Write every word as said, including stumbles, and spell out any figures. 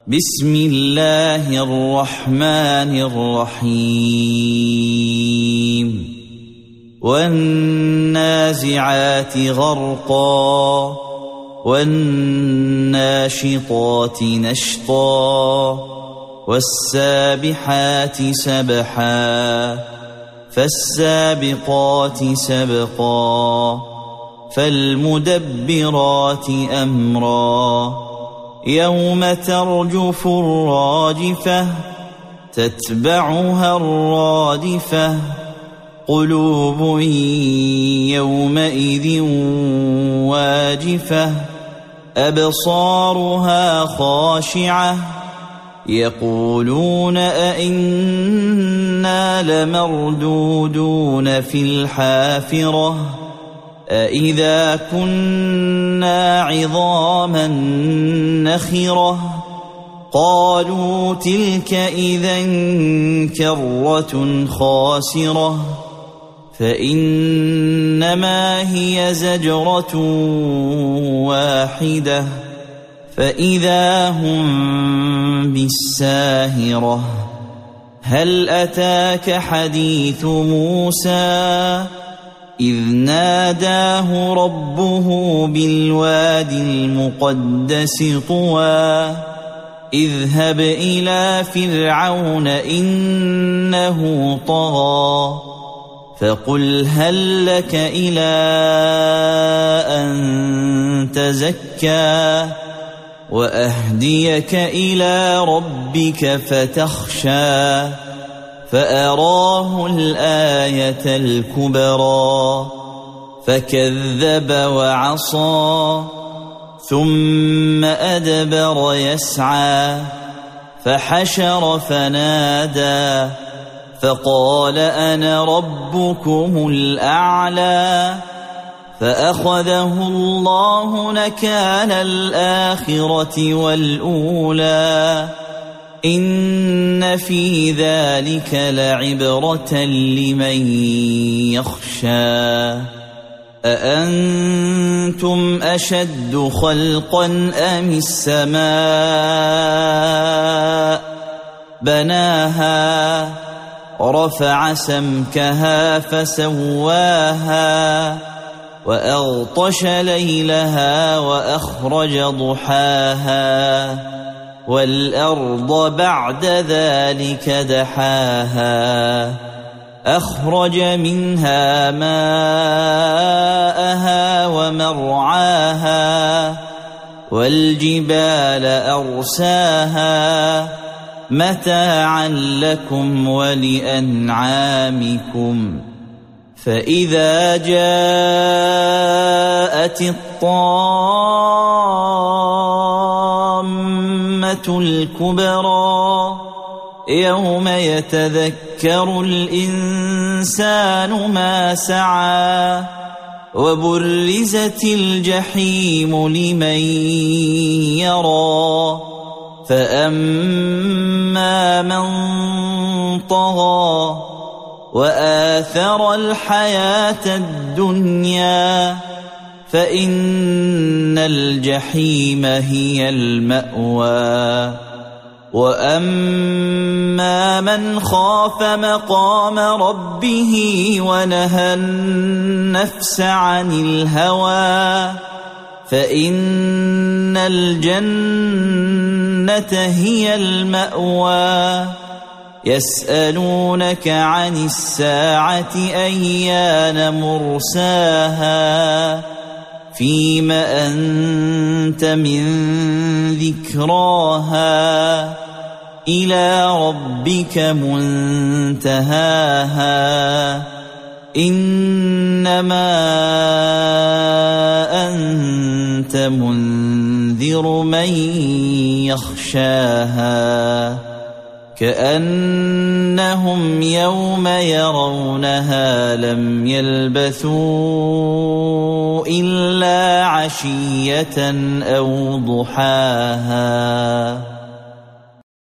بسم الله الرحمن الرحيم والنازعات غرقا والناشطات نشطا والسابحات سبحا فالسابقات سبقا فالمدبرات أمرا يوم ترجف الراجفة تتبعها الرادفة قلوب يومئذ واجفة أبصارها خاشعة يقولون أئنا لمردودون في الحافرة أإذا كنا عظاما نخرة قالوا تلك إذا كرة خاسرة فإنما هي زجرة واحدة فإذا هم بالساهرة هل أتاك حديث موسى إذ ناداه ربه بالوادي المقدس طوى اذهب إلى فرعون إنه طغى فقل هل لك إلى أن تزكى وأهديك إلى ربك فتخشى فأراه الآية الكبرى فكذب وعصى ثم أدبر يسعى فحشر فنادى فقال أنا ربكم الأعلى فأخذه الله نكال الآخرة والأولى إن في ذلك لعبرة لمن يخشى أأنتم أشد خلقا أم السماء بناها رفع سمكها فسواها وأغطش ليلها وأخرج ضحاها والأرض بعد ذلك دحاها أخرج منها ماءها ومرعاها والجبال أرساها متاعا لكم ولأنعامكم فإذا جاءت الطامة الكبرى يوم يتذكر الإنسان ما سعى وبرزت الجحيم لمن يرى فأما من طغى وآثر الحياة الدنيا فإن الجحيم هي المأوى وأما من خاف مقام ربه ونهى النفس عن الهوى فإن الجنة هي المأوى يسألونك عن الساعة أيان مرساها فيم أنت من ذكراها إلى ربك منتهاها إنما أنت منذر من يخشاها كأنهم يوم يرونها لم يلبثوا إلا عشية أو ضحاها.